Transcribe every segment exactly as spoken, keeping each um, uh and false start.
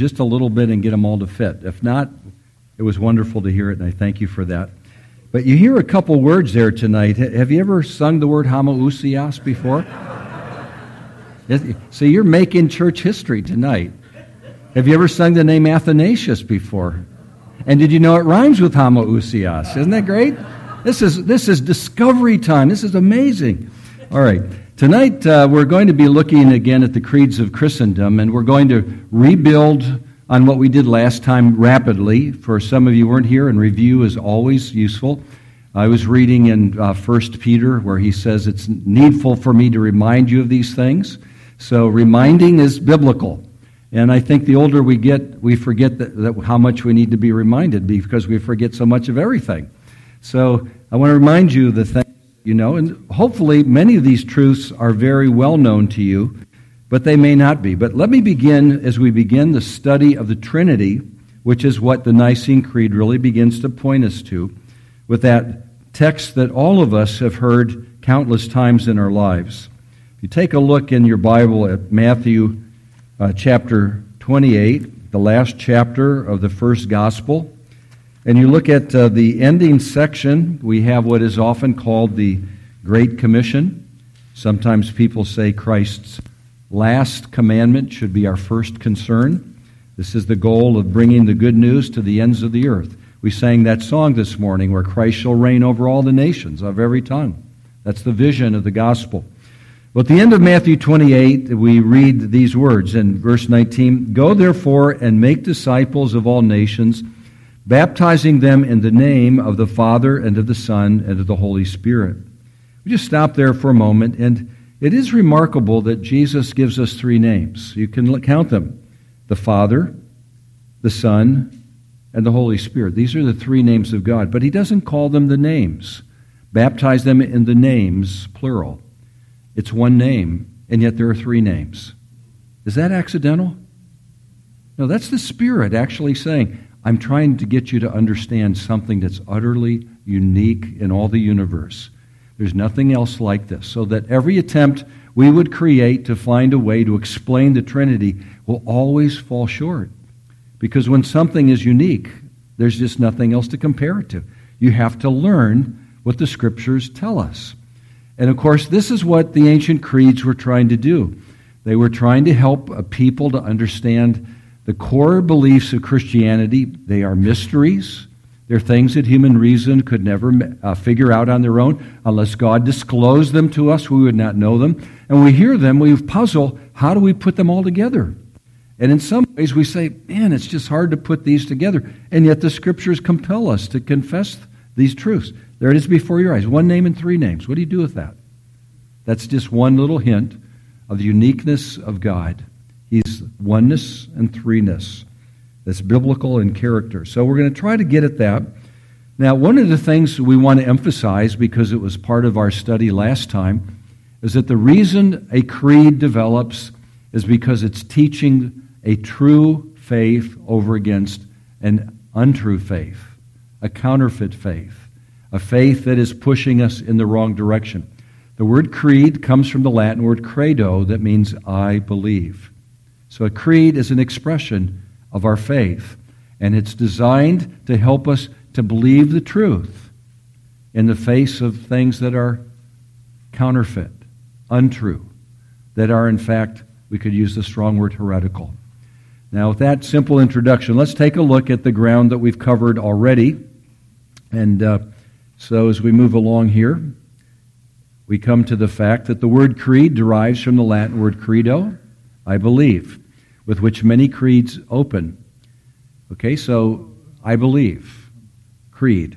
just a little bit and get them all to fit. If not, it was wonderful to hear it, and I thank you for that. But you hear a couple words there tonight. Have you ever sung the word homoousios before? So you're making church history tonight. Have you ever sung the name Athanasius before? And did you know it rhymes with homoousios? Isn't that great? This is this is discovery time. This is amazing. All right. Tonight uh, we're going to be looking again at the creeds of Christendom, and we're going to rebuild on what we did last time rapidly. For some of you who weren't here, and review is always useful. I was reading in uh, First Peter where he says it's needful for me to remind you of these things. So reminding is biblical. And I think the older we get, we forget that, that how much we need to be reminded because we forget so much of everything. So I want to remind you the things you know, and hopefully many of these truths are very well known to you, but they may not be. But let me begin, as we begin the study of the Trinity, which is what the Nicene Creed really begins to point us to, with that text that all of us have heard countless times in our lives. If you take a look in your Bible at Matthew uh, chapter twenty-eight, the last chapter of the first gospel, and you look at uh, the ending section, we have what is often called the Great Commission. Sometimes people say Christ's last commandment should be our first concern. This is the goal of bringing the good news to the ends of the earth. We sang that song this morning where Christ shall reign over all the nations of every tongue. That's the vision of the gospel. Well, at the end of Matthew twenty-eight, we read these words in verse nineteen, "Go therefore and make disciples of all nations, baptizing them in the name of the Father and of the Son and of the Holy Spirit." We just stop there for a moment, and it is remarkable that Jesus gives us three names. You can count them: the Father, the Son, and the Holy Spirit. These are the three names of God, but he doesn't call them the names. Baptize them in the names, plural. It's one name, and yet there are three names. Is that accidental? No, that's the Spirit actually saying, I'm trying to get you to understand something that's utterly unique in all the universe. There's nothing else like this. So that every attempt we would create to find a way to explain the Trinity will always fall short. Because when something is unique, there's just nothing else to compare it to. You have to learn what the Scriptures tell us. And of course, this is what the ancient creeds were trying to do. They were trying to help a people to understand the core beliefs of Christianity. They are mysteries. They're things that human reason could never uh, figure out on their own. Unless God disclosed them to us, we would not know them. And when we hear them, we puzzle, how do we put them all together? And in some ways we say, man, it's just hard to put these together. And yet the Scriptures compel us to confess these truths. There it is before your eyes. One name and three names. What do you do with that? That's just one little hint of the uniqueness of God. He's oneness and threeness. That's biblical in character. So we're going to try to get at that. Now, one of the things we want to emphasize, because it was part of our study last time, is that the reason a creed develops is because it's teaching a true faith over against an untrue faith, a counterfeit faith, a faith that is pushing us in the wrong direction. The word creed comes from the Latin word credo, that means I believe. So a creed is an expression of our faith, and it's designed to help us to believe the truth in the face of things that are counterfeit, untrue, that are in fact, we could use the strong word heretical. Now with that simple introduction, let's take a look at the ground that we've covered already. And uh, so as we move along here, we come to the fact that the word creed derives from the Latin word credo, I believe, with which many creeds open. Okay, so I believe, creed.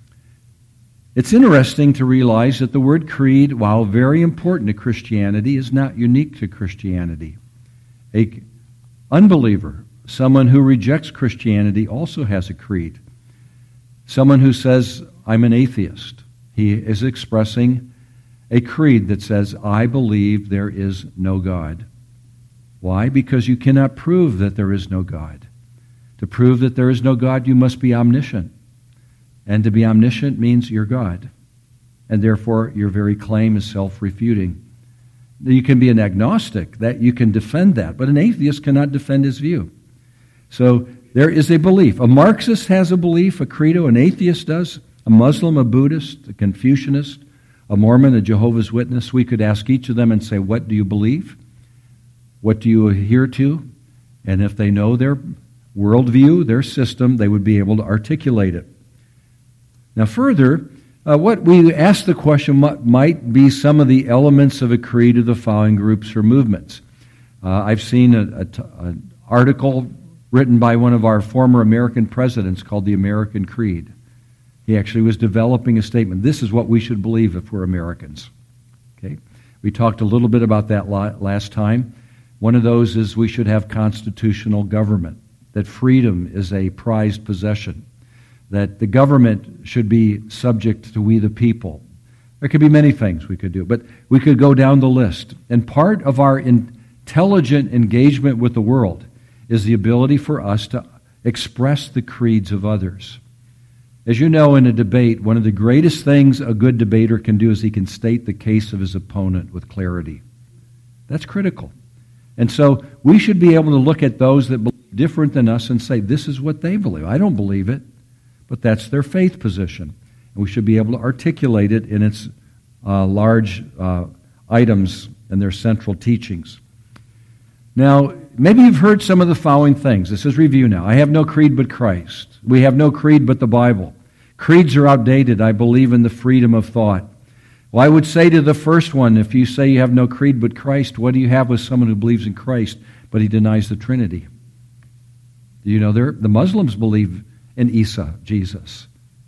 It's interesting to realize that the word creed, while very important to Christianity, is not unique to Christianity. A unbeliever, someone who rejects Christianity, also has a creed. Someone who says, I'm an atheist, he is expressing a creed that says, I believe there is no God. Why? Because you cannot prove that there is no God. To prove that there is no God, you must be omniscient. And to be omniscient means you're God. And therefore, your very claim is self-refuting. You can be an agnostic, that you can defend that, but an atheist cannot defend his view. So there is a belief. A Marxist has a belief, a credo, an atheist does, a Muslim, a Buddhist, a Confucianist, a Mormon, a Jehovah's Witness. We could ask each of them and say, what do you believe? What do you adhere to? And if they know their worldview, their system, they would be able to articulate it. Now further, uh, what we ask the question, what might be some of the elements of a creed of the following groups or movements? Uh, I've seen an article written by one of our former American presidents called the American Creed. He actually was developing a statement. This is what we should believe if we're Americans. Okay, we talked a little bit about that last time. One of those is we should have constitutional government, that freedom is a prized possession, that the government should be subject to we the people. There could be many things we could do, but we could go down the list. And part of our intelligent engagement with the world is the ability for us to express the creeds of others. As you know, in a debate, one of the greatest things a good debater can do is he can state the case of his opponent with clarity. That's critical. And so we should be able to look at those that believe different than us and say, this is what they believe. I don't believe it, but that's their faith position. And we should be able to articulate it in its uh, large uh, items and their central teachings. Now, maybe you've heard some of the following things. This is review now. I have no creed but Christ. We have no creed but the Bible. Creeds are outdated. I believe in the freedom of thought. Well, I would say to the first one, if you say you have no creed but Christ, what do you have with someone who believes in Christ, but he denies the Trinity? Do you know the Muslims believe in Isa, Jesus,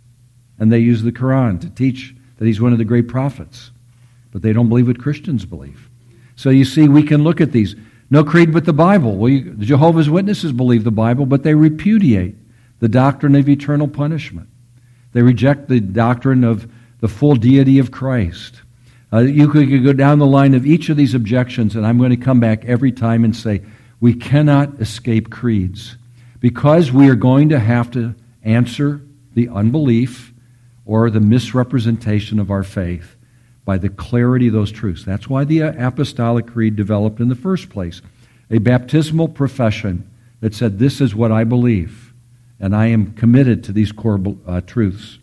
and they use the Quran to teach that he's one of the great prophets, but they don't believe what Christians believe. So you see, we can look at these. No creed but the Bible. Well, you, the Jehovah's Witnesses believe the Bible, but they repudiate the doctrine of eternal punishment. They reject the doctrine of the full deity of Christ. Uh, you could, you could go down the line of each of these objections, and I'm going to come back every time and say, we cannot escape creeds, because we are going to have to answer the unbelief or the misrepresentation of our faith by the clarity of those truths. That's why the Apostolic Creed developed in the first place. A baptismal profession that said, this is what I believe, and I am committed to these core uh, truths.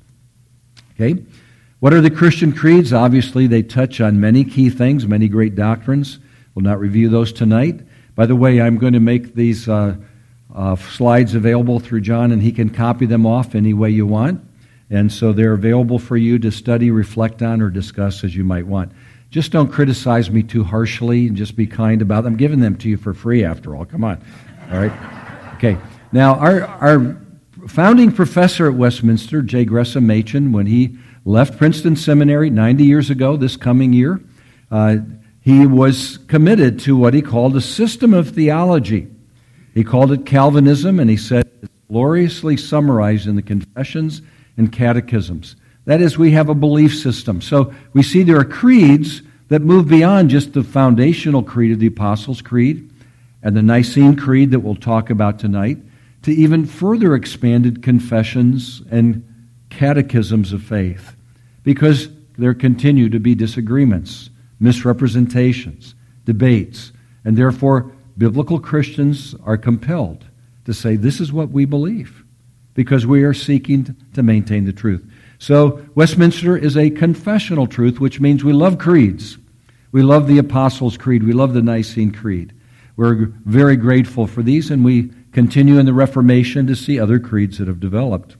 Okay? What are the Christian creeds? Obviously, they touch on many key things, many great doctrines. We'll not review those tonight. By the way, I'm going to make these uh, uh, slides available through John, and he can copy them off any way you want. And so they're available for you to study, reflect on, or discuss as you might want. Just don't criticize me too harshly, and just be kind about them. I'm giving them to you for free, after all. Come on. All right? Okay. Now, our, our founding professor at Westminster, J. Gresham Machen, when he left Princeton Seminary ninety years ago, this coming year, uh, he was committed to what he called a system of theology. He called it Calvinism, and he said it's gloriously summarized in the Confessions and Catechisms. That is, we have a belief system. So we see there are creeds that move beyond just the foundational creed of the Apostles' Creed and the Nicene Creed that we'll talk about tonight, to even further expanded confessions and catechisms of faith, because there continue to be disagreements, misrepresentations, debates, and therefore biblical Christians are compelled to say, this is what we believe, because we are seeking to maintain the truth. So Westminster is a confessional truth, which means we love creeds. We love the Apostles' Creed. We love the Nicene Creed. We're very grateful for these, and we continue in the Reformation to see other creeds that have developed.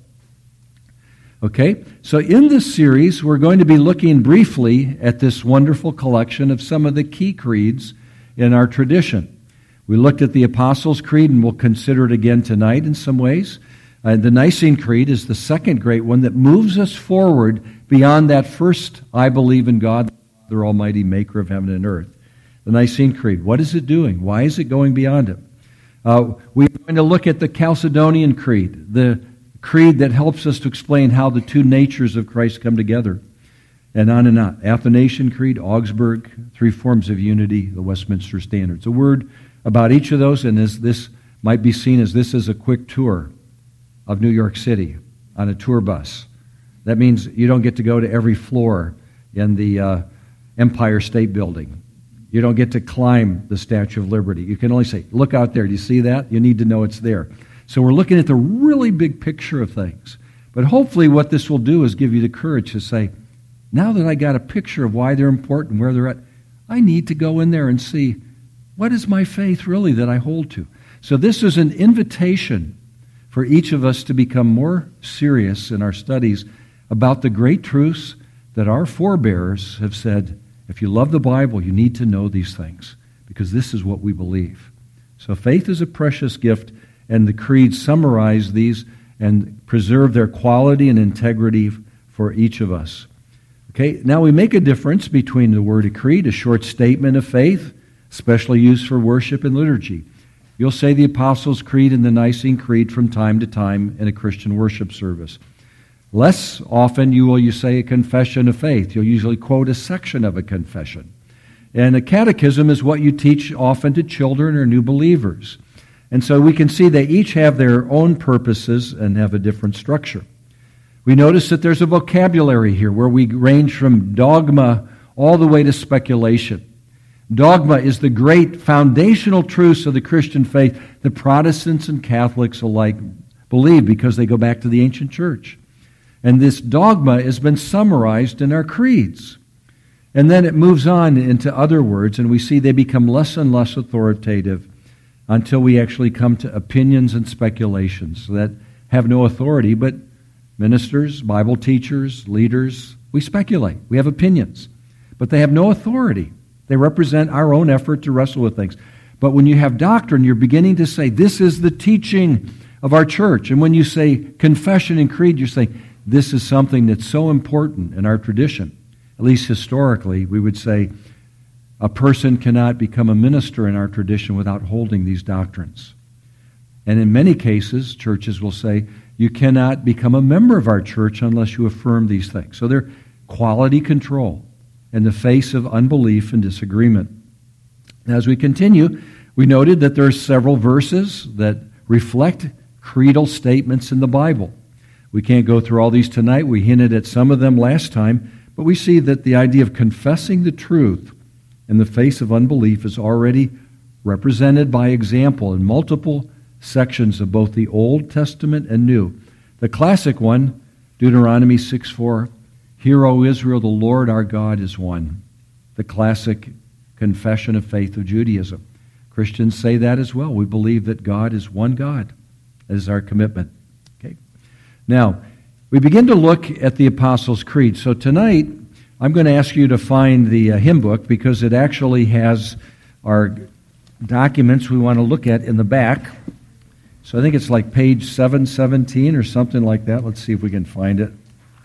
Okay, so in this series, we're going to be looking briefly at this wonderful collection of some of the key creeds in our tradition. We looked at the Apostles' Creed, and we'll consider it again tonight in some ways. Uh, the Nicene Creed is the second great one that moves us forward beyond that first, I believe in God, the Almighty Maker of heaven and earth. The Nicene Creed, what is it doing? Why is it going beyond it? Uh, we're going to look at the Chalcedonian Creed, the creed that helps us to explain how the two natures of Christ come together, and on and on. Athanasian Creed, Augsburg, three forms of unity, the Westminster Standards. A word about each of those, and as this might be seen as this is a quick tour of New York City on a tour bus. That means you don't get to go to every floor in the uh, Empire State Building. You don't get to climb the Statue of Liberty. You can only say, look out there. Do you see that? You need to know it's there. So we're looking at the really big picture of things. But hopefully what this will do is give you the courage to say, now that I got a picture of why they're important, where they're at, I need to go in there and see, what is my faith really that I hold to? So this is an invitation for each of us to become more serious in our studies about the great truths that our forebears have said, if you love the Bible, you need to know these things, because this is what we believe. So faith is a precious gift, and the creeds summarize these and preserve their quality and integrity for each of us. Okay, now we make a difference between the word a creed, a short statement of faith, especially used for worship and liturgy. You'll say the Apostles' Creed and the Nicene Creed from time to time in a Christian worship service. Less often you will you say a confession of faith. You'll usually quote a section of a confession. And a catechism is what you teach often to children or new believers. And so we can see they each have their own purposes and have a different structure. We notice that there's a vocabulary here where we range from dogma all the way to speculation. Dogma is the great foundational truths of the Christian faith that Protestants and Catholics alike believe because they go back to the ancient church. And this dogma has been summarized in our creeds. And then it moves on into other words, and we see they become less and less authoritative until we actually come to opinions and speculations that have no authority, but ministers, Bible teachers, leaders, we speculate. We have opinions, but they have no authority. They represent our own effort to wrestle with things. But when you have doctrine, you're beginning to say, this is the teaching of our church. And when you say confession and creed, you're saying, this is something that's so important in our tradition. At least historically, we would say a person cannot become a minister in our tradition without holding these doctrines. And in many cases, churches will say, you cannot become a member of our church unless you affirm these things. So they're quality control in the face of unbelief and disagreement. As we continue, we noted that there are several verses that reflect creedal statements in the Bible. We can't go through all these tonight. We hinted at some of them last time, but we see that the idea of confessing the truth in the face of unbelief is already represented by example in multiple sections of both the Old Testament and New. The classic one, Deuteronomy six four, Hear, O Israel, the Lord our God is one. The classic confession of faith of Judaism. Christians say that as well. We believe that God is one God. That is our commitment. Okay. Now, we begin to look at the Apostles' Creed. So tonight, I'm going to ask you to find the uh, hymn book because it actually has our documents we want to look at in the back. So I think it's like page seven seventeen or something like that. Let's see if we can find it.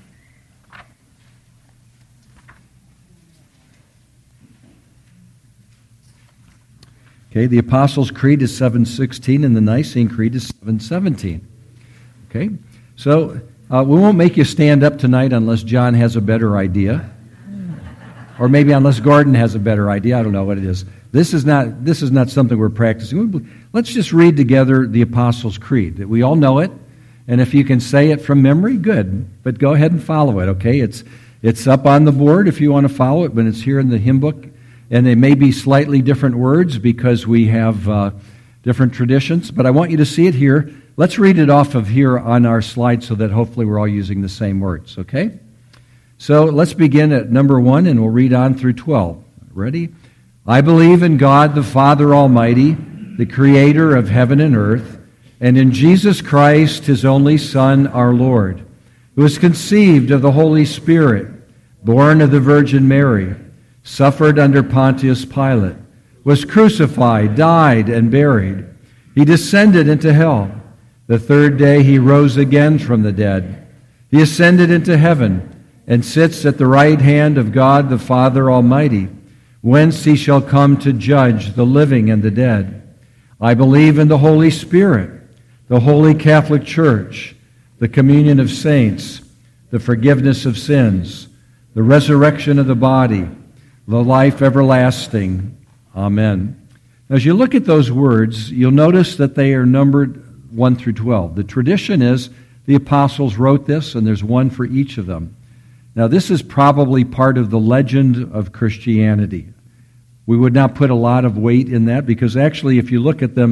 Okay, the Apostles' Creed is seven sixteen and the Nicene Creed is seven seventeen. Okay, so uh, we won't make you stand up tonight unless John has a better idea. Or maybe unless Gordon has a better idea. I don't know what it is. This is not this is not something we're practicing. Let's just read together the Apostles' Creed. That we all know it, and if you can say it from memory, good. But go ahead and follow it, okay? It's it's up on the board if you want to follow it, but it's here in the hymn book. And they may be slightly different words because we have uh, different traditions, but I want you to see it here. Let's read it off of here on our slide so that hopefully we're all using the same words, okay? So let's begin at number one, and we'll read on through twelve. Ready? I believe in God the Father Almighty, the creator of heaven and earth, and in Jesus Christ, his only Son, our Lord, who was conceived of the Holy Spirit, born of the Virgin Mary, suffered under Pontius Pilate, was crucified, died, and buried. He descended into hell. The third day he rose again from the dead. He ascended into heaven and sits at the right hand of God the Father Almighty, whence he shall come to judge the living and the dead. I believe in the Holy Spirit, the Holy Catholic Church, the communion of saints, the forgiveness of sins, the resurrection of the body, the life everlasting. Amen. As you look at those words, you'll notice that they are numbered one through twelve. The tradition is the apostles wrote this, and there's one for each of them. Now, this is probably part of the legend of Christianity. We would not put a lot of weight in that because actually, if you look at them,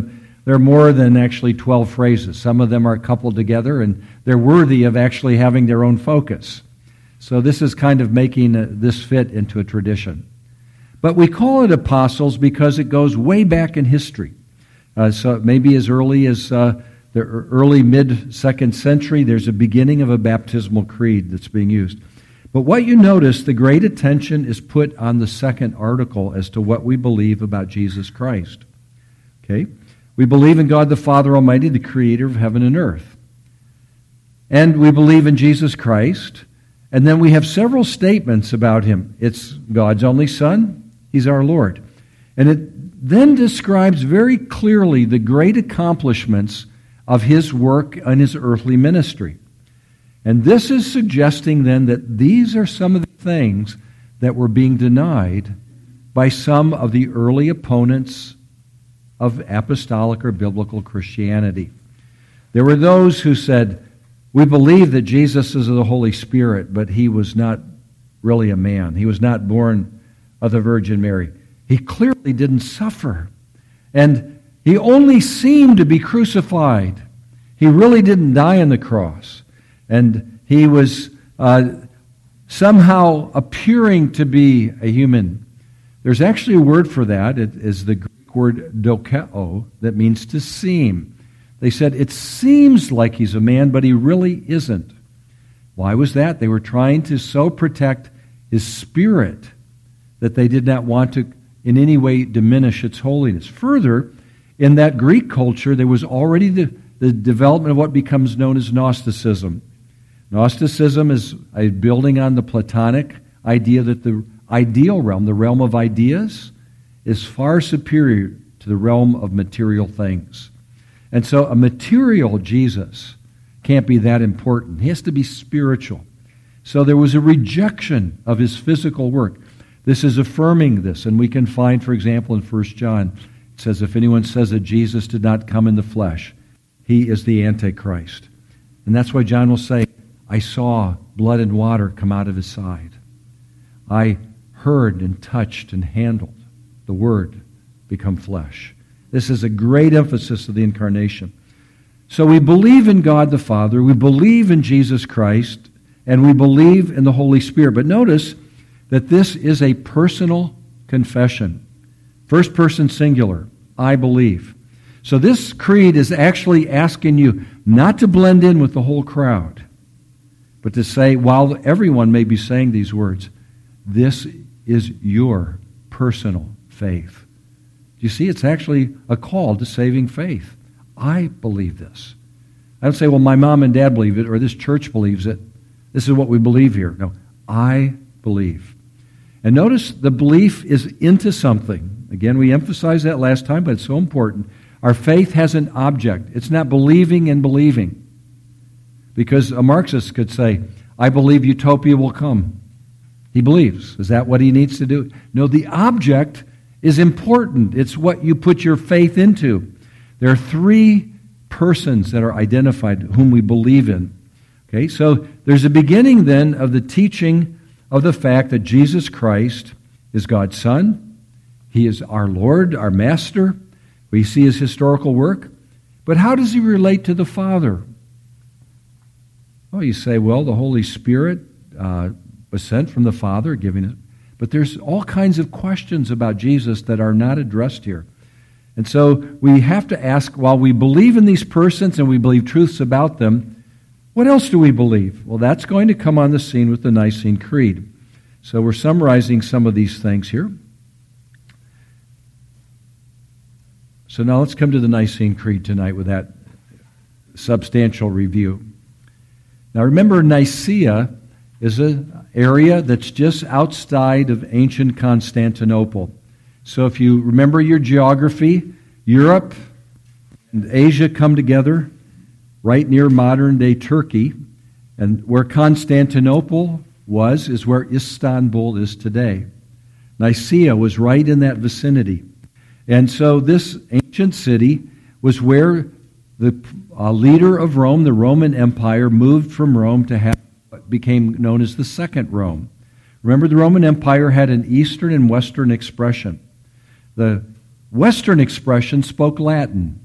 There are more than actually twelve phrases. Some of them are coupled together, and they're worthy of actually having their own focus. So this is kind of making a, this fit into a tradition. But we call it apostles because it goes way back in history. Uh, so maybe as early as uh, the early mid-second century, there's a beginning of a baptismal creed that's being used. But what you notice, the great attention is put on the second article as to what we believe about Jesus Christ. Okay? We believe in God the Father Almighty, the creator of heaven and earth. And we believe in Jesus Christ. And then we have several statements about him. It's God's only Son. He's our Lord. And it then describes very clearly the great accomplishments of his work and his earthly ministry. And this is suggesting then that these are some of the things that were being denied by some of the early opponents of apostolic or biblical Christianity. There were those who said, we believe that Jesus is the Holy Spirit, but he was not really a man. He was not born of the Virgin Mary. He clearly didn't suffer. And he only seemed to be crucified. He really didn't die on the cross. And he was uh, somehow appearing to be a human. There's actually a word for that. It is the Greek word dokeo, that means to seem. They said, it seems like he's a man, but he really isn't. Why was that? They were trying to so protect his spirit that they did not want to in any way diminish its holiness. Further, in that Greek culture, there was already the, the development of what becomes known as Gnosticism. Gnosticism is a building on the Platonic idea that the ideal realm, the realm of ideas, is far superior to the realm of material things. And so a material Jesus can't be that important. He has to be spiritual. So there was a rejection of his physical work. This is affirming this, and we can find, for example, in First John, it says, if anyone says that Jesus did not come in the flesh, he is the Antichrist. And that's why John will say, I saw blood and water come out of his side. I heard and touched and handled the Word become flesh. This is a great emphasis of the incarnation. So we believe in God the Father, we believe in Jesus Christ, and we believe in the Holy Spirit. But notice that this is a personal confession. First person singular, I believe. So this creed is actually asking you not to blend in with the whole crowd, but to say, while everyone may be saying these words, this is your personal faith. Do you see? It's actually a call to saving faith. I believe this. I don't say, well, my mom and dad believe it, or this church believes it. This is what we believe here. No, I believe. And notice the belief is into something. Again, we emphasized that last time, but it's so important. Our faith has an object. It's not believing and believing. Because a Marxist could say, I believe utopia will come. He believes. Is that what he needs to do? No, the object is important. It's what you put your faith into. There are three persons that are identified whom we believe in. Okay, so there's a beginning then of the teaching of the fact that Jesus Christ is God's Son. He is our Lord, our Master. We see his historical work. But how does he relate to the Father? Well, you say, well, the Holy Spirit uh, was sent from the Father, giving it. But there's all kinds of questions about Jesus that are not addressed here. And so we have to ask, while we believe in these persons and we believe truths about them, what else do we believe? Well, that's going to come on the scene with the Nicene Creed. So we're summarizing some of these things here. So now let's come to the Nicene Creed tonight with that substantial review. Now remember, Nicaea is an area that's just outside of ancient Constantinople. So if you remember your geography, Europe and Asia come together right near modern-day Turkey, and where Constantinople was is where Istanbul is today. Nicaea was right in that vicinity. And so this ancient city was where the uh, leader of Rome, the Roman Empire, moved from Rome to have what became known as the Second Rome. Remember, the Roman Empire had an Eastern and Western expression. The Western expression spoke Latin,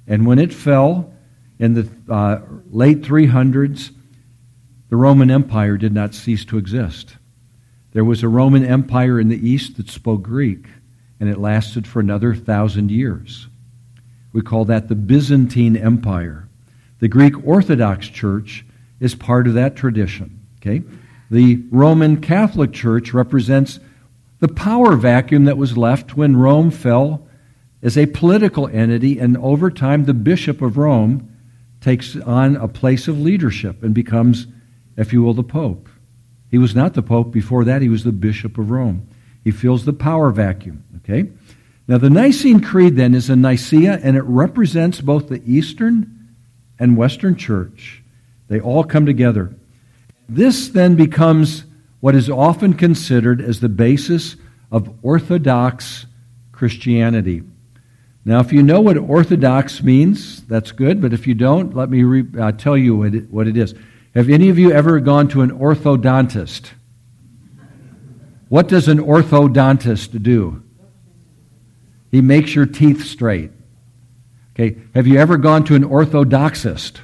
And when it fell in the uh, late three hundreds, the Roman Empire did not cease to exist. There was a Roman Empire in the east that spoke Greek, and it lasted for another thousand years. We call that the Byzantine Empire. The Greek Orthodox Church is part of that tradition. Okay? The Roman Catholic Church represents the power vacuum that was left when Rome fell as a political entity, and over time the Bishop of Rome takes on a place of leadership and becomes, if you will, the Pope. He was not the Pope before that. He was the Bishop of Rome. He fills the power vacuum. Okay? Now, the Nicene Creed, then, is in Nicaea, and it represents both the Eastern and Western Church. They all come together. This, then, becomes what is often considered as the basis of Orthodox Christianity. Now, if you know what Orthodox means, that's good, but if you don't, let me re- uh, tell you what it, what it is. Have any of you ever gone to an orthodontist? What does an orthodontist do? He makes your teeth straight. Okay, have you ever gone to an orthodoxist?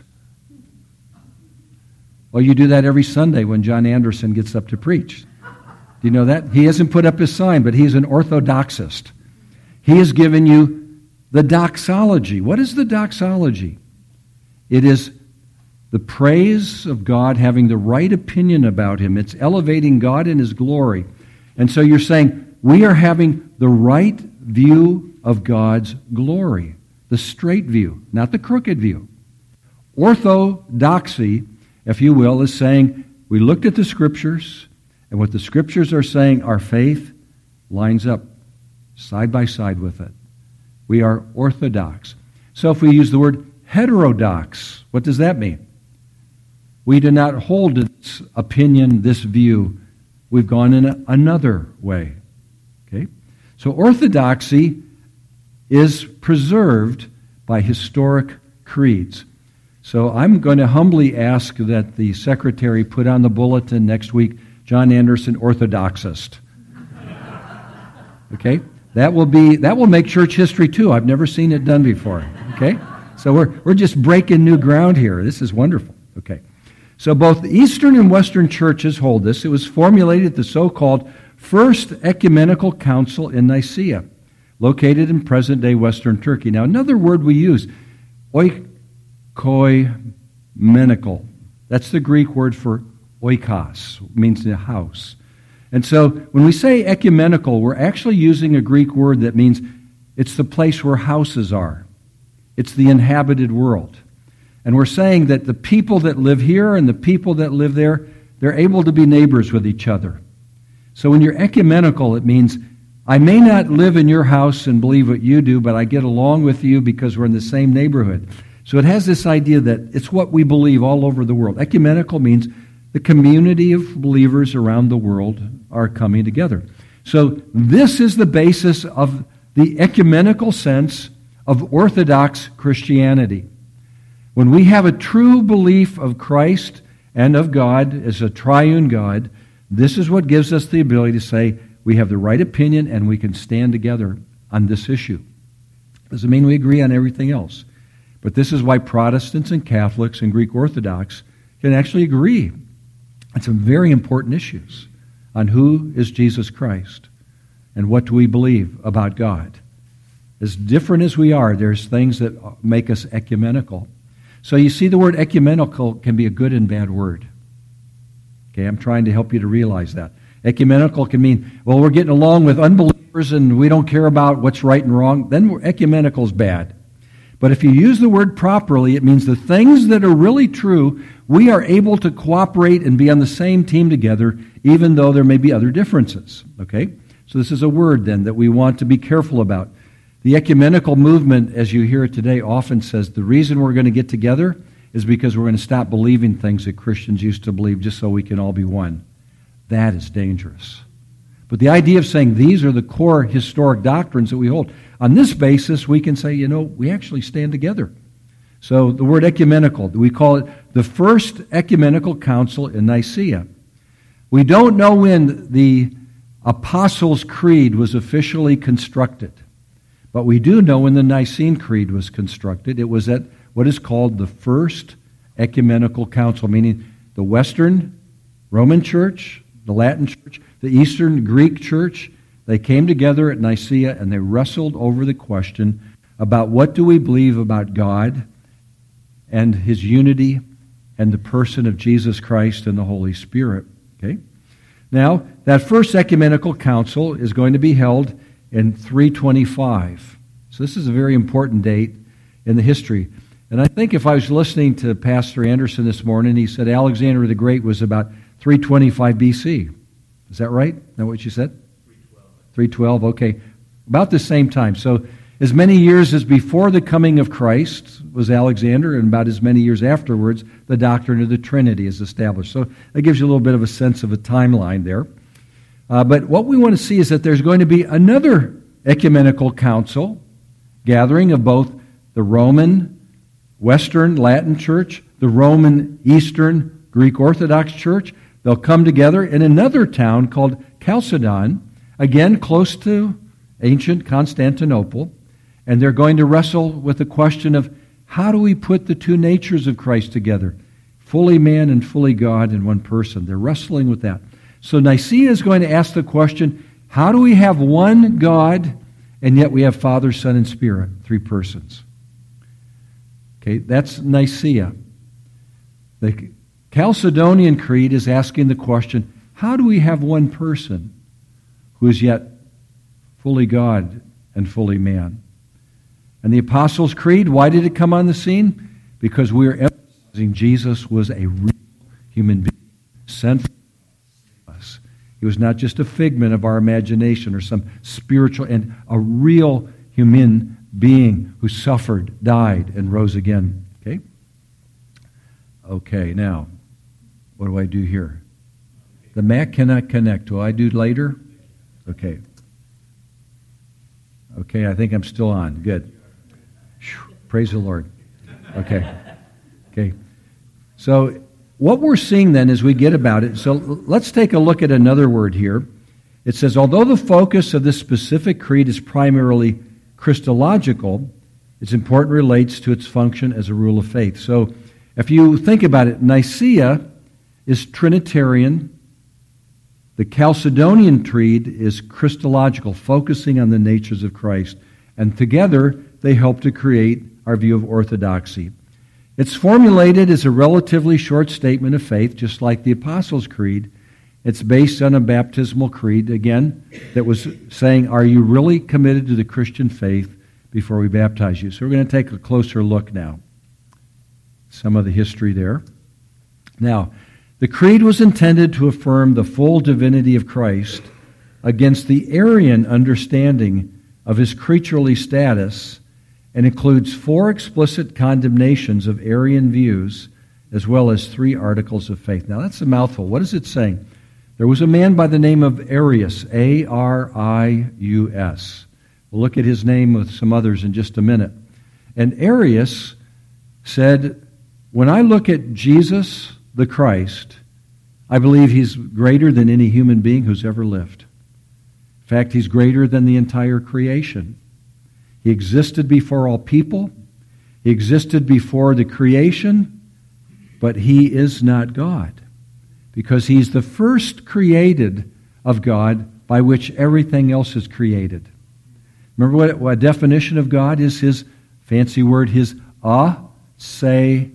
Well, you do that every Sunday when John Anderson gets up to preach. Do you know that? He hasn't put up his sign, but he's an orthodoxist. He has given you the doxology. What is the doxology? It is the praise of God, having the right opinion about Him. It's elevating God in His glory. And so you're saying, we are having the right view of God's glory, the straight view, not the crooked view. Orthodoxy, if you will, is saying, we looked at the Scriptures, and what the Scriptures are saying, our faith lines up side by side with it. We are orthodox. So if we use the word heterodox, what does that mean? We do not hold this opinion, this view. We've gone in a, another way. Okay? So orthodoxy is preserved by historic creeds. So I'm going to humbly ask that the secretary put on the bulletin next week, John Anderson, orthodoxist. Okay? That will be that will make church history too. I've never seen it done before. Okay? So we're we're just breaking new ground here. This is wonderful. Okay. So both the Eastern and Western churches hold this. It was formulated at the so-called First Ecumenical Council in Nicaea, located in present-day Western Turkey. Now, another word we use, oikoimenical. That's the Greek word for oikos, means the house. And so when we say ecumenical, we're actually using a Greek word that means it's the place where houses are. It's the inhabited world. And we're saying that the people that live here and the people that live there, they're able to be neighbors with each other. So when you're ecumenical, it means I may not live in your house and believe what you do, but I get along with you because we're in the same neighborhood. So it has this idea that it's what we believe all over the world. Ecumenical means the community of believers around the world are coming together. So this is the basis of the ecumenical sense of Orthodox Christianity. When we have a true belief of Christ and of God as a triune God, this is what gives us the ability to say we have the right opinion and we can stand together on this issue. Doesn't mean we agree on everything else. But this is why Protestants and Catholics and Greek Orthodox can actually agree on some very important issues on who is Jesus Christ and what do we believe about God. As different as we are, there's things that make us ecumenical. So you see, the word ecumenical can be a good and bad word. Okay, I'm trying to help you to realize that. Ecumenical can mean, well, we're getting along with unbelievers and we don't care about what's right and wrong. Then ecumenical is bad. But if you use the word properly, it means the things that are really true, we are able to cooperate and be on the same team together, even though there may be other differences. Okay? So this is a word, then, that we want to be careful about. The ecumenical movement, as you hear it today, often says the reason we're going to get together is because we're going to stop believing things that Christians used to believe just so we can all be one. That is dangerous. But the idea of saying these are the core historic doctrines that we hold, on this basis we can say, you know, we actually stand together. So the word ecumenical, we call it the First Ecumenical Council in Nicaea. We don't know when the Apostles' Creed was officially constructed. But we do know when the Nicene Creed was constructed, it was at what is called the First Ecumenical Council, meaning the Western Roman Church, the Latin Church, the Eastern Greek Church. They came together at Nicaea and they wrestled over the question about what do we believe about God and His unity and the person of Jesus Christ and the Holy Spirit. Okay? Now, that First Ecumenical Council is going to be held in three twenty-five. So this is a very important date in the history. And I think if I was listening to Pastor Anderson this morning, he said Alexander the Great was about three twenty-five B C. Is that right? Is that what you said? three twelve, okay. About the same time. So as many years as before the coming of Christ was Alexander, and about as many years afterwards, the doctrine of the Trinity is established. So that gives you a little bit of a sense of a timeline there. Uh, but what we want to see is that there's going to be another ecumenical council gathering of both the Roman Western Latin Church, the Roman Eastern Greek Orthodox Church. They'll come together in another town called Chalcedon, again close to ancient Constantinople, and they're going to wrestle with the question of how do we put the two natures of Christ together, fully man and fully God in one person. They're wrestling with that. So Nicaea is going to ask the question, how do we have one God and yet we have Father, Son, and Spirit, three persons? Okay, that's Nicaea. The Chalcedonian Creed is asking the question, how do we have one person who is yet fully God and fully man? And the Apostles' Creed, why did it come on the scene? Because we are emphasizing Jesus was a real human being, sent from us. He was not just a figment of our imagination or some spiritual, and a real human being who suffered, died, and rose again. Okay? Okay, now, what do I do here? The Mac cannot connect. Do I do later? Okay. Okay, I think I'm still on. Good. Whew, praise the Lord. Okay. Okay. So what we're seeing then as we get about it, so let's take a look at another word here. It says, although the focus of this specific creed is primarily Christological, it's important relates to its function as a rule of faith. So if you think about it, Nicaea is Trinitarian. The Chalcedonian Creed is Christological, focusing on the natures of Christ. And together, they help to create our view of orthodoxy. It's formulated as a relatively short statement of faith, just like the Apostles' Creed. It's based on a baptismal creed, again, that was saying, are you really committed to the Christian faith before we baptize you? So we're going to take a closer look now. Some of the history there. Now, the creed was intended to affirm the full divinity of Christ against the Arian understanding of his creaturely status, and includes four explicit condemnations of Arian views as well as three articles of faith. Now that's a mouthful. What is it saying? There was a man by the name of Arius, A R I U S. We'll look at his name with some others in just a minute. And Arius said, when I look at Jesus the Christ, I believe he's greater than any human being who's ever lived. In fact, he's greater than the entire creation. He existed before all people. He existed before the creation, but he is not God, because he's the first created of God by which everything else is created. Remember what, what a definition of God is? His fancy word, his a-se-ati.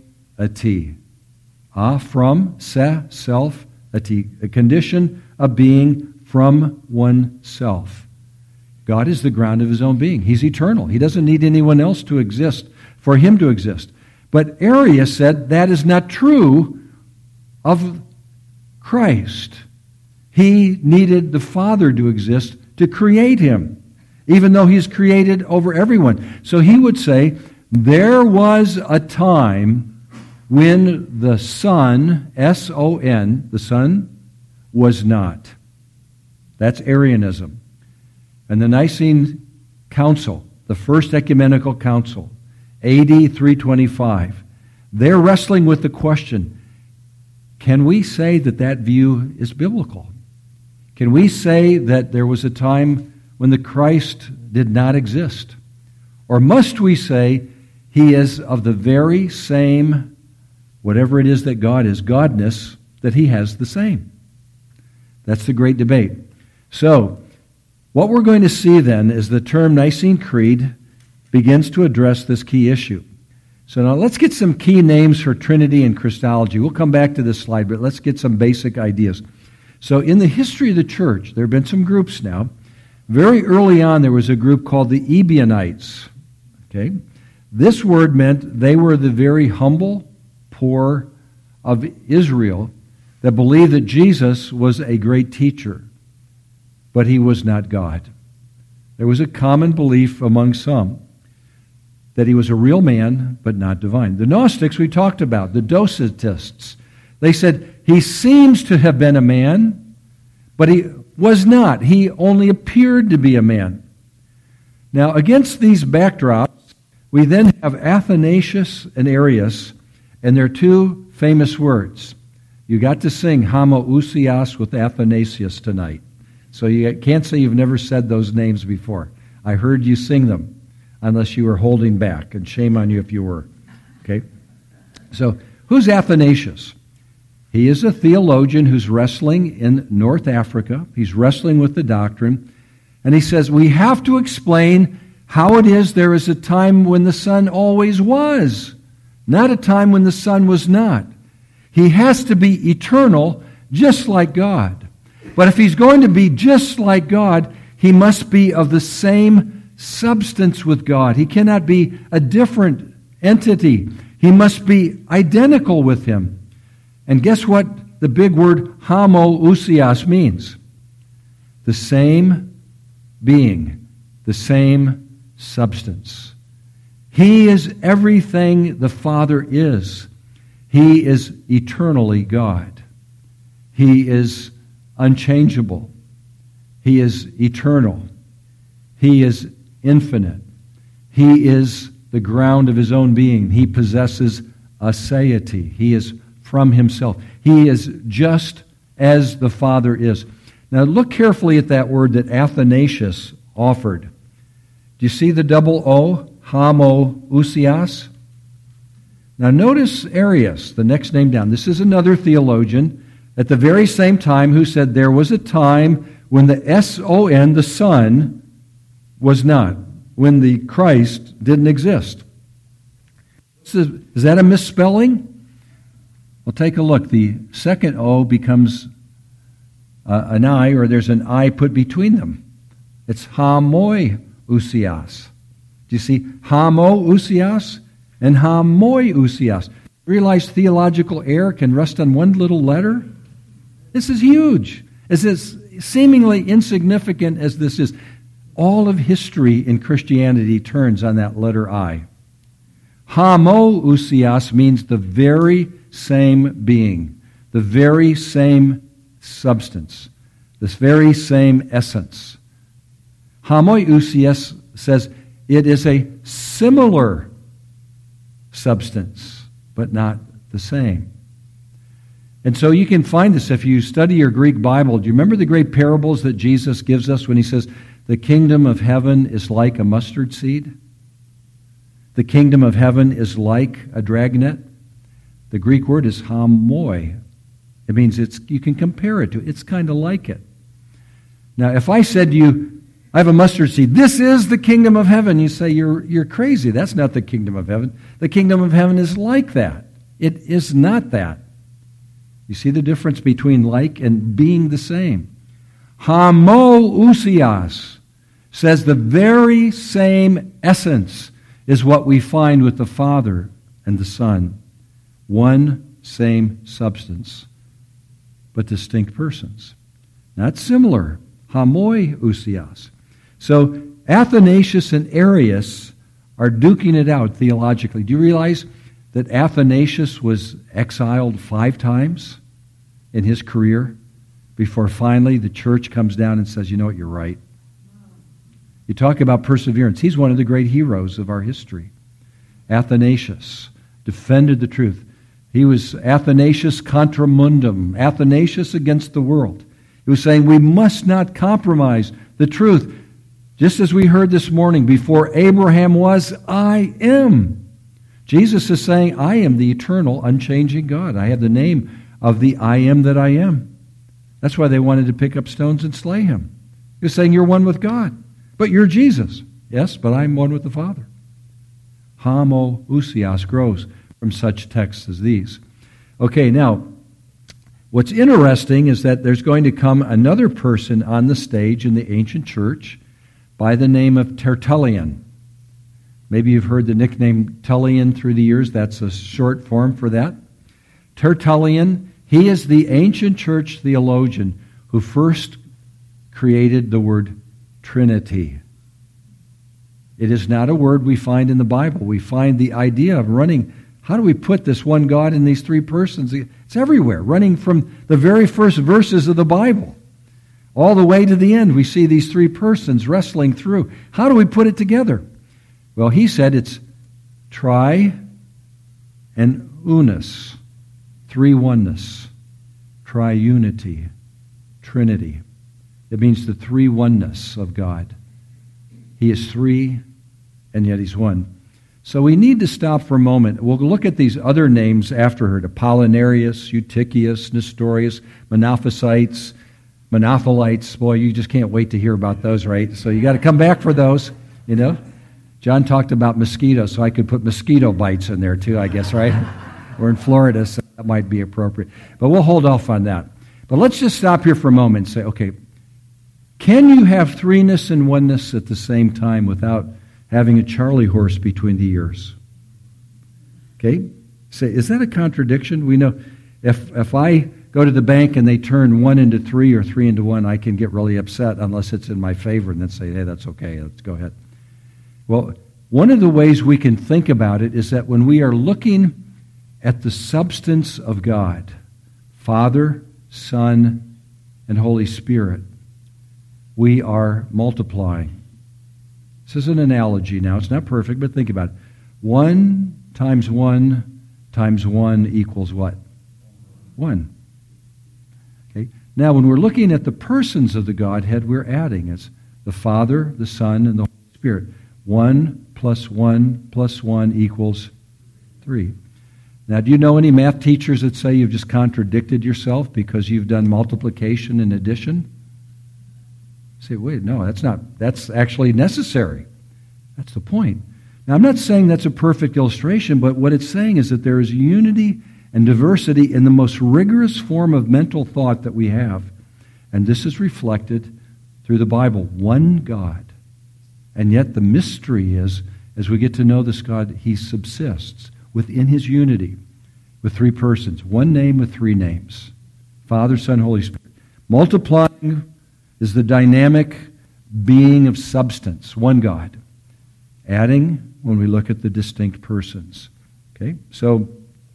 A, from, se, self, ati. A condition of being from oneself. God is the ground of his own being. He's eternal. He doesn't need anyone else to exist for him to exist. But Arius said that is not true of Christ. He needed the Father to exist to create him, even though he's created over everyone. So he would say, there was a time when the Son, S O N, the Son, was not. That's Arianism. And the Nicene Council, the First Ecumenical Council, A D three twenty-five, they're wrestling with the question, can we say that that view is biblical? Can we say that there was a time when the Christ did not exist? Or must we say he is of the very same, whatever it is that God is, godness, that he has the same? That's the great debate. So, what we're going to see then is the term Nicene Creed begins to address this key issue. So now let's get some key names for Trinity and Christology. We'll come back to this slide, but let's get some basic ideas. So in the history of the church, there have been some groups now. Very early on, there was a group called the Ebionites. Okay? This word meant they were the very humble, poor of Israel that believed that Jesus was a great teacher, but he was not God. There was a common belief among some that he was a real man, but not divine. The Gnostics we talked about, the Docetists, they said he seems to have been a man, but he was not. He only appeared to be a man. Now, against these backdrops, we then have Athanasius and Arius, and their two famous words. You got to sing homoousios with Athanasius tonight. So you can't say you've never said those names before. I heard you sing them, unless you were holding back, and shame on you if you were. Okay? So, who's Athanasius? He is a theologian who's wrestling in North Africa. He's wrestling with the doctrine, and he says, we have to explain how it is there is a time when the Son always was, not a time when the Son was not. He has to be eternal, just like God. But if he's going to be just like God, he must be of the same substance with God. He cannot be a different entity. He must be identical with him. And guess what the big word homoousios means? The same being, the same substance. He is everything the Father is. He is eternally God. He is unchangeable. He is eternal. He is infinite. He is the ground of his own being. He possesses aseity. He is from himself. He is just as the Father is. Now look carefully at that word that Athanasius offered. Do you see the double O, homoousios? Now notice Arius, the next name down. This is another theologian at the very same time who said there was a time when the S O N, the Son, was not, when the Christ didn't exist. Is that a misspelling? Well, take a look. The second O becomes uh, an I, or there's an I put between them. It's homoousios. Do you see homoousios and homoousios? Realize theological error can rest on one little letter? This is huge. As is seemingly insignificant as this is, all of history in Christianity turns on that letter I. Homoousios means the very same being, the very same substance, this very same essence. Homoousios says it is a similar substance, but not the same. And so you can find this if you study your Greek Bible. Do you remember the great parables that Jesus gives us when he says, the kingdom of heaven is like a mustard seed? The kingdom of heaven is like a dragnet? The Greek word is homoi. It means it's you can compare it to. It's kind of like it. Now, if I said to you, I have a mustard seed, this is the kingdom of heaven, you say, you're, you're crazy. That's not the kingdom of heaven. The kingdom of heaven is like that. It is not that. You see the difference between like and being the same. Homoousios says the very same essence is what we find with the Father and the Son. One same substance, but distinct persons. Not similar. Homoousios. So Athanasius and Arius are duking it out theologically. Do you realize that Athanasius was exiled five times in his career before finally the church comes down and says, you know what, you're right. You talk about perseverance. He's one of the great heroes of our history. Athanasius defended the truth. He was Athanasius contra mundum, Athanasius against the world. He was saying we must not compromise the truth. Just as we heard this morning, before Abraham was, I am. Jesus is saying, I am the eternal, unchanging God. I have the name of the I am that I am. That's why they wanted to pick up stones and slay him. He was saying, you're one with God. But you're Jesus. Yes, but I'm one with the Father. Homoousios grows from such texts as these. Okay, now, what's interesting is that there's going to come another person on the stage in the ancient church by the name of Tertullian. Maybe you've heard the nickname Tullian through the years. That's a short form for that. Tertullian, he is the ancient church theologian who first created the word Trinity. It is not a word we find in the Bible. We find the idea of running, how do we put this one God in these three persons? It's everywhere, running from the very first verses of the Bible. All the way to the end, we see these three persons wrestling through. How do we put it together? Well, he said it's tri and unus, three oneness, triunity, Trinity. It means the three oneness of God. He is three, and yet he's one. So we need to stop for a moment. We'll look at these other names after her, Apollinarius, Eutychius, Nestorius, Monophysites, Monothelites. Boy, you just can't wait to hear about those, right? So you got to come back for those, you know. John talked about mosquitoes, so I could put mosquito bites in there too, I guess, right? We're in Florida, so that might be appropriate. But we'll hold off on that. But let's just stop here for a moment and say, okay, can you have threeness and oneness at the same time without having a Charlie horse between the ears? Okay? Say, is that a contradiction? We know if if I go to the bank and they turn one into three or three into one, I can get really upset unless it's in my favor and then say, hey, that's okay, let's go ahead. Well, one of the ways we can think about it is that when we are looking at the substance of God, Father, Son, and Holy Spirit, we are multiplying. This is an analogy now. It's not perfect, but think about it. One times one times one equals what? One. Okay. Now, when we're looking at the persons of the Godhead, we're adding. It's the Father, the Son, and the Holy Spirit. One plus one plus one equals three. Now, do you know any math teachers that say you've just contradicted yourself because you've done multiplication and addition? Say, wait, no, that's not, that's actually necessary. That's the point. Now, I'm not saying that's a perfect illustration, but what it's saying is that there is unity and diversity in the most rigorous form of mental thought that we have. And this is reflected through the Bible. One God. And yet the mystery is, as we get to know this God, he subsists within his unity with three persons. One name with three names. Father, Son, Holy Spirit. Multiplying is the dynamic being of substance, one God. Adding, when we look at the distinct persons. Okay, so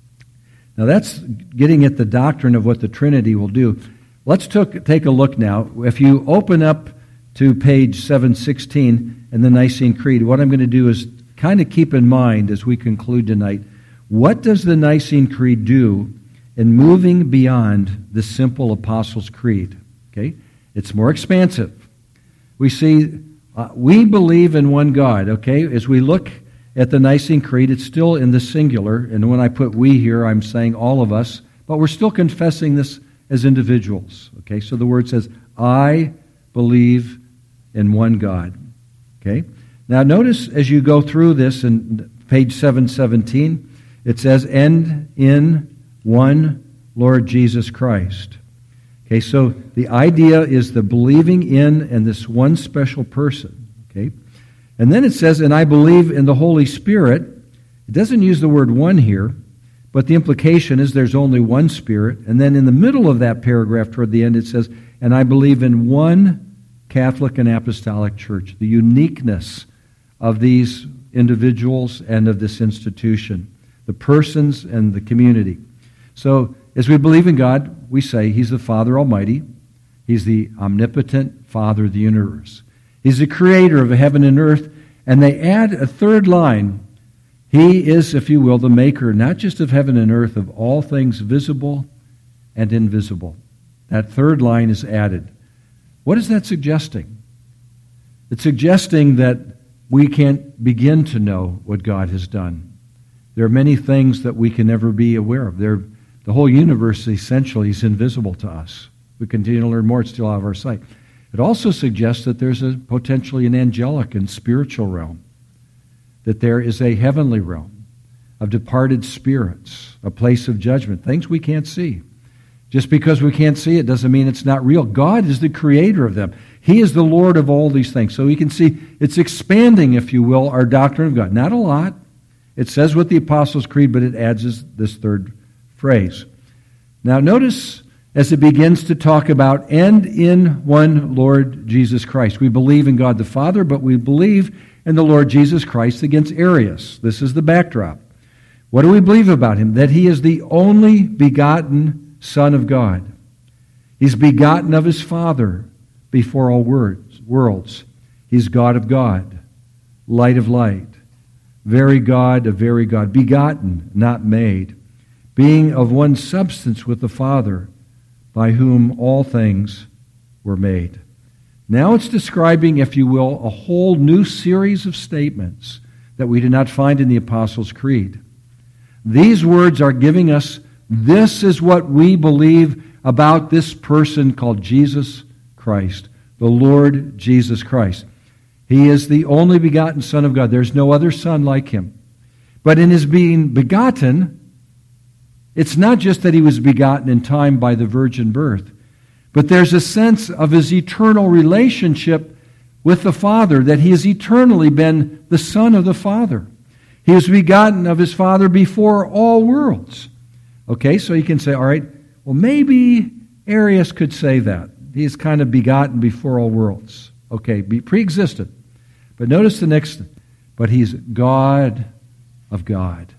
now that's getting at the doctrine of what the Trinity will do. Let's took, take a look now. If you open up to page seven sixteen in the Nicene Creed, what I'm going to do is kind of keep in mind as we conclude tonight, what does the Nicene Creed do in moving beyond the simple Apostles' Creed? Okay, it's more expansive. We see, uh, we believe in one God, okay? As we look at the Nicene Creed, it's still in the singular, and when I put we here, I'm saying all of us, but we're still confessing this as individuals, okay? So the word says, I believe in one God, okay? Now notice as you go through this in page seven seventeen, it says, and in one Lord Jesus Christ. Okay, so the idea is the believing in and this one special person. Okay, and then it says, and I believe in the Holy Spirit. It doesn't use the word one here, but the implication is there's only one Spirit. And then in the middle of that paragraph toward the end it says, and I believe in one Catholic and Apostolic Church. The uniqueness of these individuals and of this institution, the persons and the community. So as we believe in God, we say He's the Father Almighty. He's the omnipotent Father of the universe. He's the creator of heaven and earth. And they add a third line. He is, if you will, the maker, not just of heaven and earth, of all things visible and invisible. That third line is added. What is that suggesting? It's suggesting that we can't begin to know what God has done. There are many things that we can never be aware of. There, the whole universe essentially is invisible to us. We continue to learn more, it's still out of our sight. It also suggests that there's a potentially an angelic and spiritual realm, that there is a heavenly realm of departed spirits, a place of judgment, things we can't see. Just because we can't see it doesn't mean it's not real. God is the creator of them. He is the Lord of all these things. So we can see it's expanding, if you will, our doctrine of God. Not a lot. It says with the Apostles' Creed, but it adds this, this third phrase. Now notice as it begins to talk about, and in one Lord Jesus Christ. We believe in God the Father, but we believe in the Lord Jesus Christ against Arius. This is the backdrop. What do we believe about him? That he is the only begotten Son of God. He's begotten of his Father before all words, worlds. He's God of God, light of light, very God of very God, begotten, not made, being of one substance with the Father, by whom all things were made. Now it's describing, if you will, a whole new series of statements that we do not find in the Apostles' Creed. These words are giving us, this is what we believe about this person called Jesus Christ, the Lord Jesus Christ. He is the only begotten Son of God. There's no other Son like him. But in his being begotten, it's not just that he was begotten in time by the virgin birth, but there's a sense of his eternal relationship with the Father, that he has eternally been the Son of the Father. He was begotten of his Father before all worlds. Okay, so you can say, all right, well, maybe Arius could say that. He's kind of begotten before all worlds. Okay, be pre-existent. But notice the next thing. But he's God of God.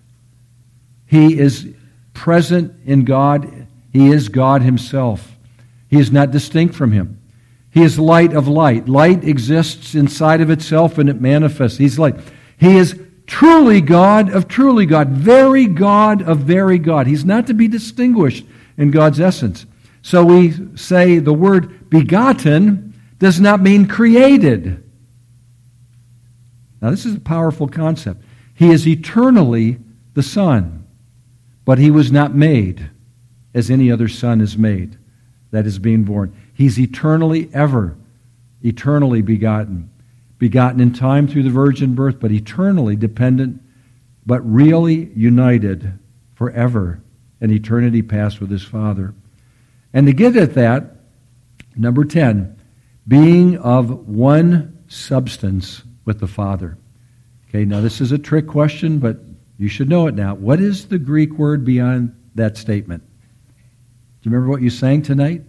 He is present in God. He is God himself. He is not distinct from him. He is light of light. Light exists inside of itself and it manifests. He's light. He is truly God of truly God, very God of very God. He's not to be distinguished in God's essence. So we say the word begotten does not mean created. Now this is a powerful concept. He is eternally the Son, but he was not made as any other son is made that is being born. He's eternally ever, eternally begotten. Begotten in time through the virgin birth, but eternally dependent, but really united forever in eternity past with his Father. And to get at that, number ten, being of one substance with the Father. Okay, now this is a trick question, but you should know it now. What is the Greek word beyond that statement? Do you remember what you sang tonight?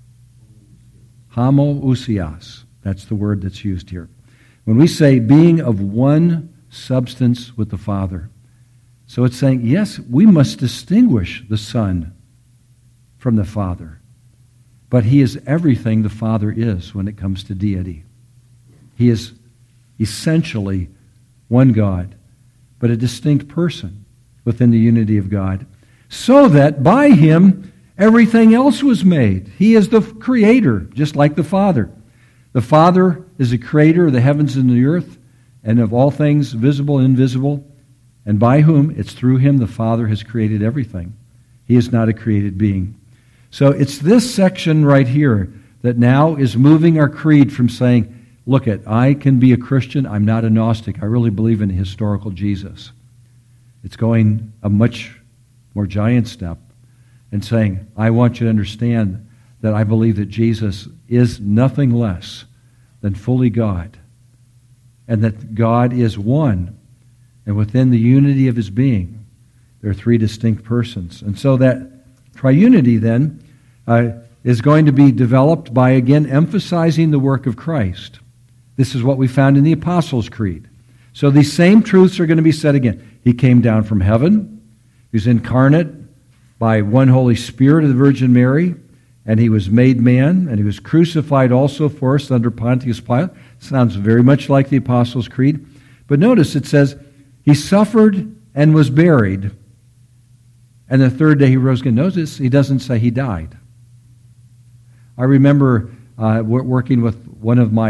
Homoousios. That's the word that's used here. When we say being of one substance with the Father, so it's saying, yes, we must distinguish the Son from the Father. But he is everything the Father is when it comes to deity. He is essentially one God, but a distinct person within the unity of God, so that by him everything else was made. He is the creator, just like the Father. The Father is the creator of the heavens and the earth, and of all things visible and invisible, and by whom, it's through him, the Father has created everything. He is not a created being. So it's this section right here that now is moving our creed from saying, look at, I can be a Christian, I'm not a Gnostic, I really believe in a historical Jesus. It's going a much more giant step and saying, I want you to understand that I believe that Jesus is nothing less than fully God, and that God is one, and within the unity of his being, there are three distinct persons. And so that triunity then uh, is going to be developed by, again, emphasizing the work of Christ. This is what we found in the Apostles' Creed. So these same truths are going to be said again. He came down from heaven. He was incarnate by one Holy Spirit of the Virgin Mary, and he was made man, and he was crucified also for us under Pontius Pilate. Sounds very much like the Apostles' Creed. But notice it says, he suffered and was buried, and the third day he rose again. Notice he doesn't say he died. I remember uh, working with one of my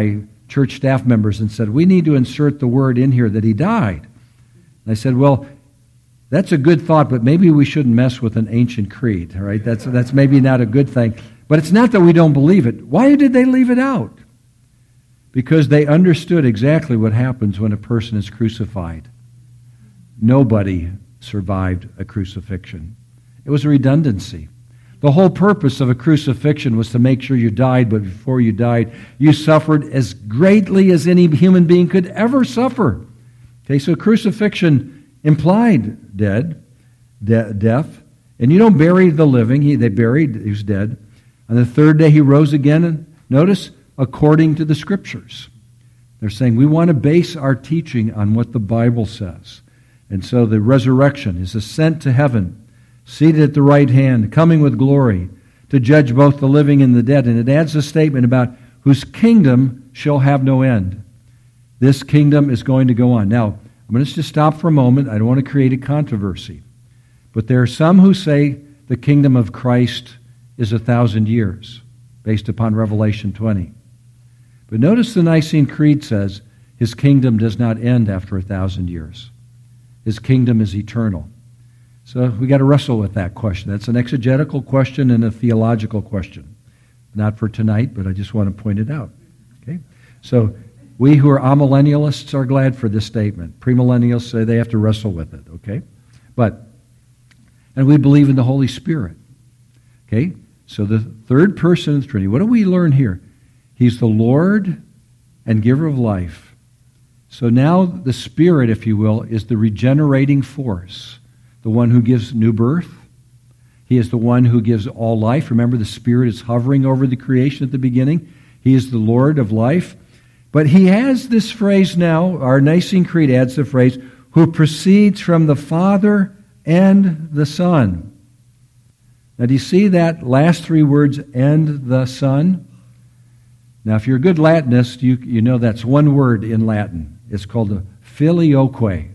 church staff members and said, we need to insert the word in here that he died. And I said, well, that's a good thought, but maybe we shouldn't mess with an ancient creed, all right? That's, that's maybe not a good thing. But it's not that we don't believe it. Why did they leave it out? Because they understood exactly what happens when a person is crucified. Nobody survived a crucifixion. It was a redundancy. The whole purpose of a crucifixion was to make sure you died, but before you died, you suffered as greatly as any human being could ever suffer. Okay, so crucifixion implied dead, de- death, and you don't bury the living. He, they buried, he was dead. On the third day he rose again, and notice, according to the Scriptures. They're saying we want to base our teaching on what the Bible says. And so the resurrection is ascent to heaven, seated at the right hand, coming with glory, to judge both the living and the dead. And it adds a statement about whose kingdom shall have no end. This kingdom is going to go on. Now, I'm going to just stop for a moment. I don't want to create a controversy. But there are some who say the kingdom of Christ is a thousand years, based upon Revelation twenty. But notice the Nicene Creed says his kingdom does not end after a thousand years. His kingdom is eternal. So we got to wrestle with that question. That's an exegetical question and a theological question. Not for tonight, but I just want to point it out. Okay? So we who are amillennialists are glad for this statement. Premillennials say they have to wrestle with it. Okay? But, and we believe in the Holy Spirit. Okay? So the third person of the Trinity. What do we learn here? He's the Lord and giver of life. So now the Spirit, if you will, is the regenerating force. The one who gives new birth. He is the one who gives all life. Remember, the Spirit is hovering over the creation at the beginning. He is the Lord of life. But he has this phrase now, our Nicene Creed adds the phrase, who proceeds from the Father and the Son. Now, do you see that last three words, and the Son? Now, if you're a good Latinist, you, you know that's one word in Latin. It's called a filioque. It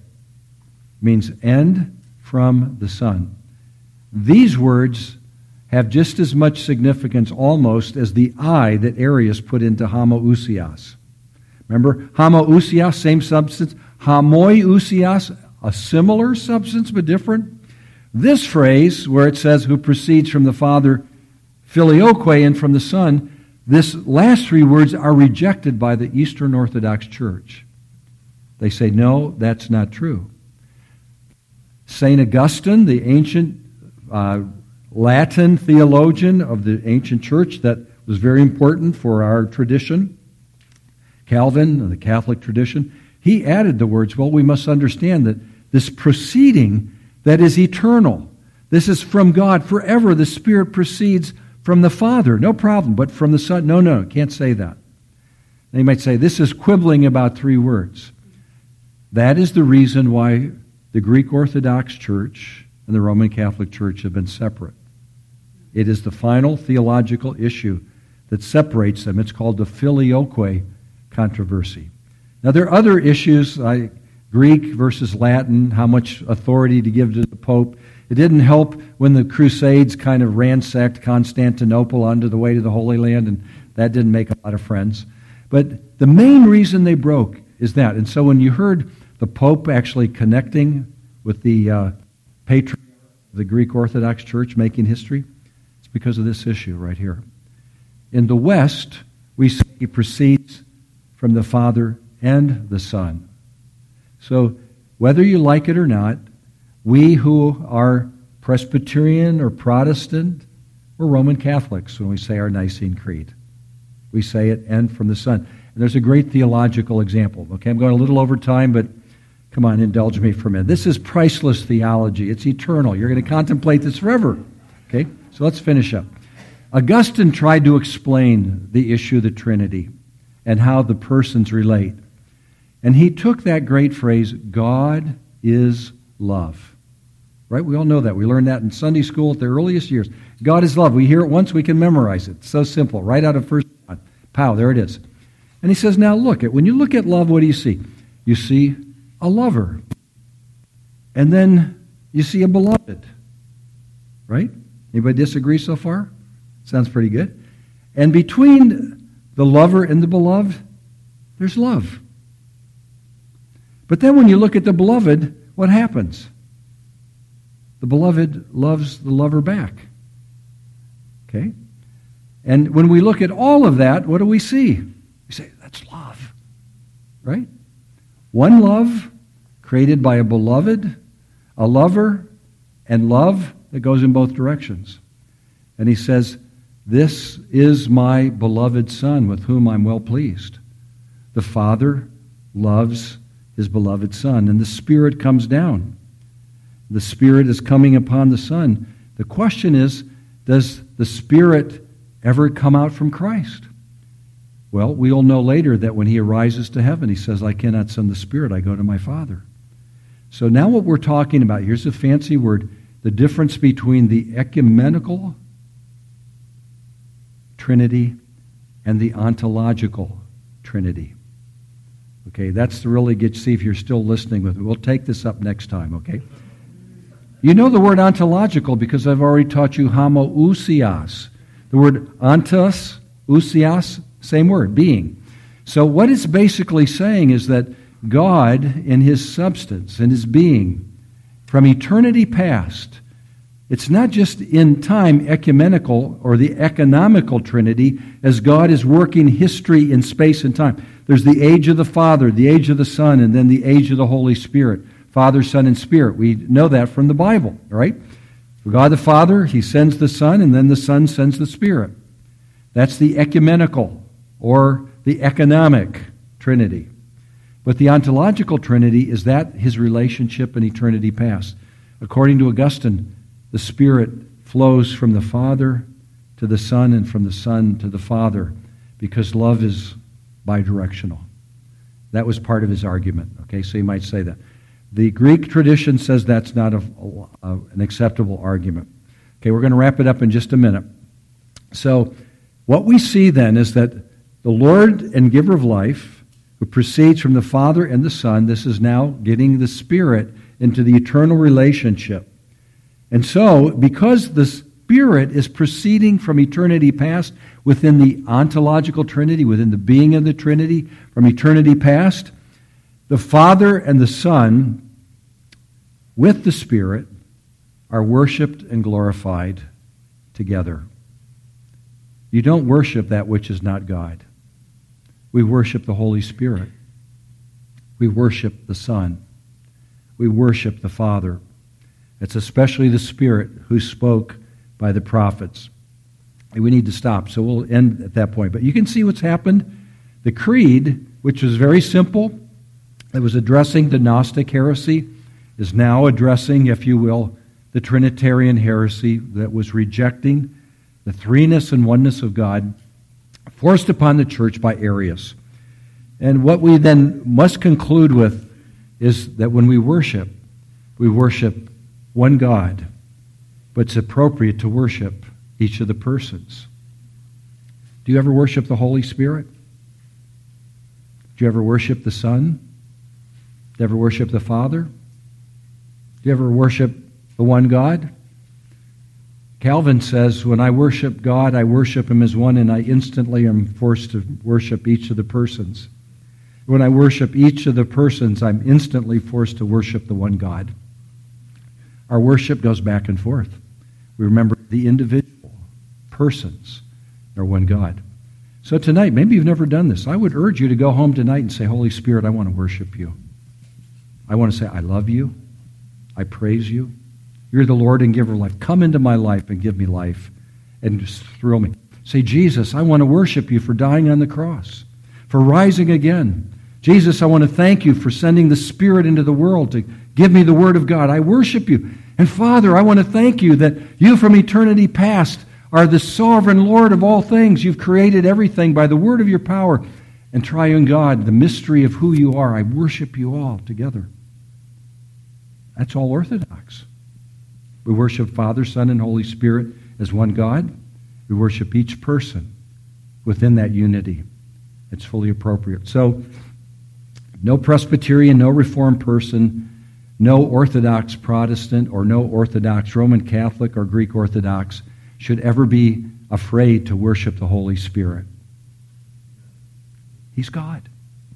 means end from the Son. These words have just as much significance almost as the I that Arius put into homoousios. Remember, homoousios, same substance. Homoiousios, a similar substance but different. This phrase, where it says, who proceeds from the Father, filioque, and from the Son, this last three words are rejected by the Eastern Orthodox Church. They say, no, that's not true. Saint Augustine, the ancient uh, Latin theologian of the ancient church that was very important for our tradition, Calvin, the Catholic tradition, he added the words, well, we must understand that this proceeding that is eternal, this is from God forever. The Spirit proceeds from the Father, no problem, but from the Son, no, no, can't say that. They might say, this is quibbling about three words. That is the reason why the Greek Orthodox Church and the Roman Catholic Church have been separate. It is the final theological issue that separates them. It's called the filioque controversy. Now, there are other issues, like Greek versus Latin, how much authority to give to the Pope. It didn't help when the Crusades kind of ransacked Constantinople onto the way to the Holy Land, and that didn't make a lot of friends. But the main reason they broke is that. And so when you heard the Pope actually connecting with the uh, patriarch of the Greek Orthodox Church, making history, it's because of this issue right here. In the West, we see he proceeds from the Father and the Son. So whether you like it or not, we who are Presbyterian or Protestant, we're Roman Catholics when we say our Nicene Creed. We say it, and from the Son. And there's a great theological example. Okay, I'm going a little over time, but come on, indulge me for a minute. This is priceless theology. It's eternal. You're going to contemplate this forever. Okay, so let's finish up. Augustine tried to explain the issue of the Trinity and how the persons relate. And he took that great phrase, God is love. Right? We all know that. We learned that in Sunday school at the earliest years. God is love. We hear it once, we can memorize it. It's so simple. Right out of First John. Pow, there it is. And he says, now look, at when you look at love, what do you see? You see a lover. And then you see a beloved. Right? Anybody disagree so far? Sounds pretty good. And between the lover and the beloved, There's love. But then when you look at the beloved, what happens? The beloved loves the lover back. Okay? And when we look at all of that, what do we see? We say, that's love. Right? One love created by a beloved, a lover, and love that goes in both directions. And he says, this is my beloved Son with whom I'm well pleased. The Father loves his beloved Son, and the Spirit comes down. The Spirit is coming upon the Son. The question is, does the Spirit ever come out from Christ? Well, we'll know later that when he arises to heaven, he says, I cannot send the Spirit, I go to my Father. So now what we're talking about, here's a fancy word, the difference between the ecumenical Trinity and the ontological Trinity. Okay, that's to really get, see if you're still listening with me. We'll take this up next time, okay? You know the word ontological because I've already taught you homoousios. The word ontos, ousios, same word, being. So what it's basically saying is that God, in his substance, in his being, from eternity past, it's not just in time ecumenical or the economical Trinity as God is working history in space and time. There's the age of the Father, the age of the Son, and then the age of the Holy Spirit. Father, Son, and Spirit. We know that from the Bible, right? For God the Father, he sends the Son, and then the Son sends the Spirit. That's the ecumenical or the economic Trinity. But the ontological Trinity is that his relationship in eternity past. According to Augustine, the Spirit flows from the Father to the Son and from the Son to the Father because love is bidirectional. That was part of his argument. Okay, so you might say that. The Greek tradition says that's not a, a, an acceptable argument. Okay, we're going to wrap it up in just a minute. So what we see then is that the Lord and giver of life, who proceeds from the Father and the Son, this is now getting the Spirit into the eternal relationship. And so, because the Spirit is proceeding from eternity past within the ontological Trinity, within the being of the Trinity, from eternity past, the Father and the Son, with the Spirit, are worshiped and glorified together. You don't worship that which is not God. We worship the Holy Spirit. We worship the Son. We worship the Father. It's especially the Spirit who spoke by the prophets. And we need to stop, so we'll end at that point. But you can see what's happened. The Creed, which was very simple, it was addressing the Gnostic heresy, is now addressing, if you will, the Trinitarian heresy that was rejecting the threeness and oneness of God forced upon the church by Arius. And what we then must conclude with is that when we worship, we worship one God, but it's appropriate to worship each of the persons. Do you ever worship the Holy Spirit? Do you ever worship the Son? Do you ever worship the Father? Do you ever worship the one God? Calvin says, when I worship God, I worship him as one, and I instantly am forced to worship each of the persons. When I worship each of the persons, I'm instantly forced to worship the one God. Our worship goes back and forth. We remember the individual persons are one God. So tonight, maybe you've never done this. I would urge you to go home tonight and say, Holy Spirit, I want to worship you. I want to say, I love you. I praise you. You're the Lord and giver of life. Come into my life and give me life and just thrill me. Say, Jesus, I want to worship you for dying on the cross, for rising again. Jesus, I want to thank you for sending the Spirit into the world to give me the Word of God. I worship you. And Father, I want to thank you that you from eternity past are the sovereign Lord of all things. You've created everything by the word of your power. And triune God, the mystery of who you are, I worship you all together. That's all Orthodox. We worship Father, Son, and Holy Spirit as one God. We worship each person within that unity. It's fully appropriate. So, no Presbyterian, no Reformed person, no Orthodox Protestant, or no Orthodox Roman Catholic or Greek Orthodox should ever be afraid to worship the Holy Spirit. He's God.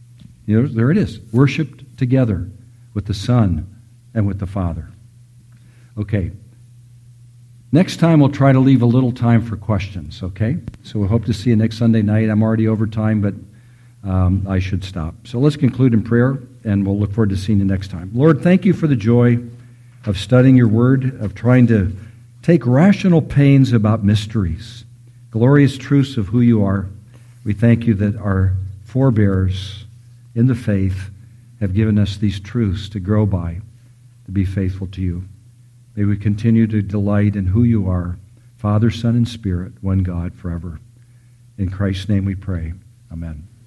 You know, there it is. Worshipped together with the Son and with the Father. Okay. Next time we'll try to leave a little time for questions, okay? So we hope to see you next Sunday night. I'm already over time, but um, I should stop. So let's conclude in prayer, and we'll look forward to seeing you next time. Lord, thank you for the joy of studying your word, of trying to take rational pains about mysteries, glorious truths of who you are. We thank you that our forebears in the faith have given us these truths to grow by, to be faithful to you. May we continue to delight in who you are, Father, Son, and Spirit, one God forever. In Christ's name we pray. Amen.